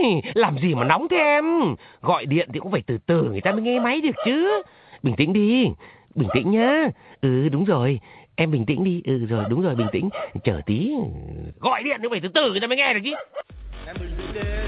Làm gì mà nóng thế em? Gọi điện thì cũng phải từ từ người ta mới nghe máy được chứ. Bình tĩnh đi, bình tĩnh nhá. Ừ đúng rồi, em bình tĩnh đi. Ừ rồi đúng rồi, bình tĩnh. Chờ tí. Gọi điện thì phải từ từ người ta mới nghe được chứ. Em bình tĩnh đi.